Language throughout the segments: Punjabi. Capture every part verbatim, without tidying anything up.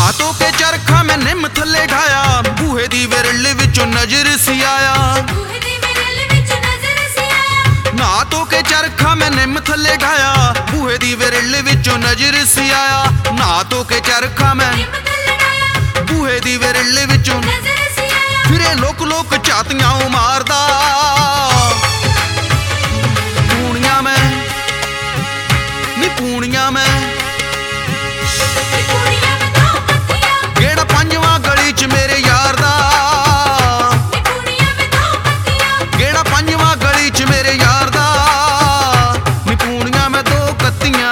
ਧੋ ਕੇ ਚਰਖਾ ਮੈਂ ਨਿੰਮ ਥੱਲੇ ਢਾਇਆ, ਬੂਹੇ ਦੀ ਵਿਰਲ ਵਿੱਚੋਂ ਨਜ਼ਰ ਸੀ ਆਇਆ। ਨਹਾ ਧੋ ਕੇ ਚਰਖਾ ਮੈਂ ਨਿੰਮ ਥੱਲੇ ਢਾਇਆ, ਬੂਹੇ ਦੀ ਵਿਰਲ ਵਿੱਚੋਂ ਨਜ਼ਰ ਸੀ ਆਇਆ। ਨਹਾ ਧੋ ਕੇ ਚਰਖਾ ਮੈਂ ਬੂਹੇ ਦੀ ਵਿਰਲ ਵਿੱਚੋਂ ਫਿਰੇ ਲੋਕ ਲੋਕ ਝਾਤੀਆਂ ਉਹ ਮਾਰਦਾ। ਪੂਣੀਆਂ ਮੈਂ ਨੀ ਪੂਣੀਆਂ ਮੈਂ ਗੇੜਾ ਪੰਜਵਾਂ ਗਲੀ ਚ ਮੇਰੇ ਯਾਰ ਦਾ। ਗੇੜਾ ਪੰਜਵਾਂ ਗਲੀ ਚ ਮੇਰੇ ਯਾਰ ਦਾ, ਨੀ ਪੂਣੀਆਂ ਮੈਂ ਦੋ ਕੱਤੀਆਂ।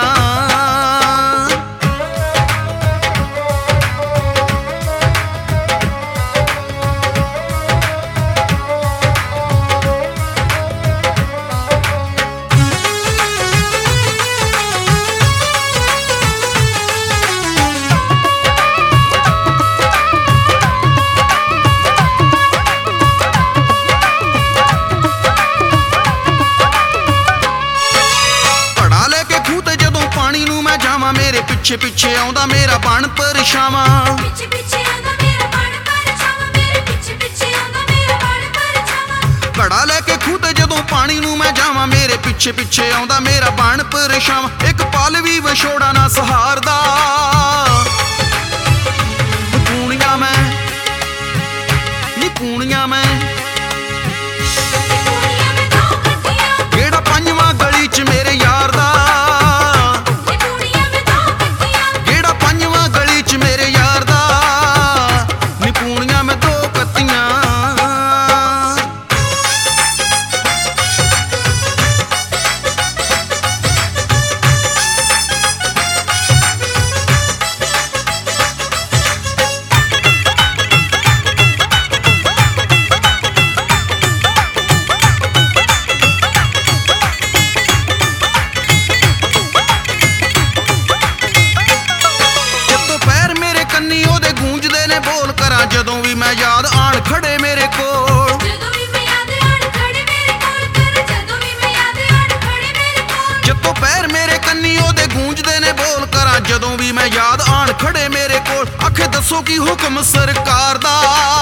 ਮੇਰੇ ਪਿੱਛੇ ਪਿੱਛੇ ਆਉਂਦਾ ਮੇਰਾ ਬਣ ਪਰਛਾਵਾਂ। ਪਿੱਛੇ ਪਿੱਛੇ ਆਉਂਦਾ ਮੇਰਾ ਬਣ ਪਰਛਾਵਾਂ, ਮੇਰੇ ਪਿੱਛੇ ਪਿੱਛੇ ਆਉਂਦਾ ਮੇਰਾ ਬਣ ਪਰਛਾਵਾਂ। ਘੜਾ ਲੈ ਕੇ ਖੂਹ ਤੇ ਜਦੋਂ ਪਾਣੀ ਨੂੰ ਮੈਂ ਜਾਵਾਂ, ਮੇਰੇ ਪਿੱਛੇ ਪਿੱਛੇ ਆਉਂਦਾ ਮੇਰਾ ਬਣ ਪਰਛਾਵਾਂ। ਇੱਕ ਪਲ ਵੀ ਵਿਛੋੜਾ ਨਾ ਸਹਾਰਦਾ। ਪੂਣੀਆਂ ਮੈਂ ਨੀ ਪੂਣੀਆਂ ਮੈਂ ਗੇੜਾ ਪੰਜਵਾਂ ਗਲੀ ਚ ਮੇਰੇ ਯਾਰ ਦਾ। ਜਦੋਂ ਵੀ ਮੈਂ ਯਾਦ ਆਣ ਖੜੇ ਮੇਰੇ ਕੋਲ, ਜਦੋਂ ਵੀ ਮੈਂ ਯਾਦ ਆਣ ਖੜੇ ਮੇਰੇ ਕੋਲ ਕਰ, ਜਦੋਂ ਵੀ ਮੈਂ ਯਾਦ ਆਣ ਖੜੇ ਮੇਰੇ ਕੋਲ। ਜਦੋਂ ਪੈਰ ਮੇਰੇ ਕੰਨੀ ਉਹਦੇ ਗੂੰਜਦੇ ਨੇ ਬੋਲ ਕਰਾਂ, ਜਦੋਂ ਵੀ ਮੈਂ ਯਾਦ ਆਣ ਖੜੇ ਮੇਰੇ ਕੋਲ। ਆਖੇ ਦੱਸੋ ਕੀ ਹੁਕਮ ਸਰਕਾਰ ਦਾ।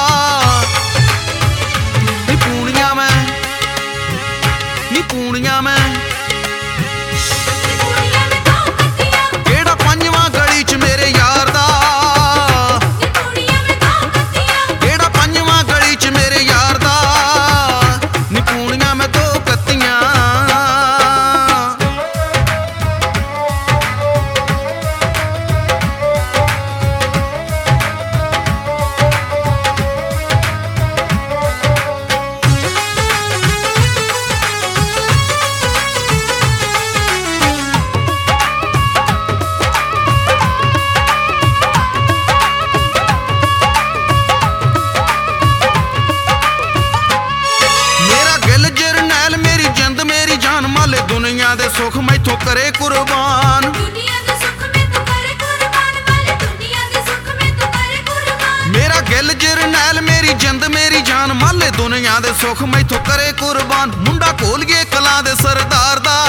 ਨੀ ਪੂਣੀਆਂ ਮੈਂ ਨੀ ਪੂਣੀਆਂ ਮੈਂ ਗੇੜਾ ਪੰਜਵਾਂ ਗਲੀ ਚ ਮੇਰੇ ਯਾਰ ਦਾ। ਦੁਨੀਆ ਦੇ ਸੁੱਖ ਮੈਥੋਂ ਕਰੇ ਕੁਰਬਾਨ, ਦੁਨੀਆ ਦੇ ਸੁੱਖ ਮੈਥੋਂ ਕਰੇ ਕੁਰਬਾਨ, ਵਾਲੇ ਦੁਨੀਆ ਦੇ ਸੁੱਖ ਮੈਥੋਂ ਕਰੇ ਕੁਰਬਾਨ। ਮੇਰਾ ਗਿਲ ਜਰਨੈਲ ਮੇਰੀ ਜਿੰਦ ਮੇਰੀ ਜਾਨ, ਮਾਲੇ ਦੁਨੀਆ ਦੇ ਸੁੱਖ ਮੈਥੋਂ ਕਰੇ ਕੁਰਬਾਨ। ਮੁੰਡਾ ਘੋਲੀਏ ਕਲਾਂ ਦੇ ਸਰਦਾਰ ਦਾ।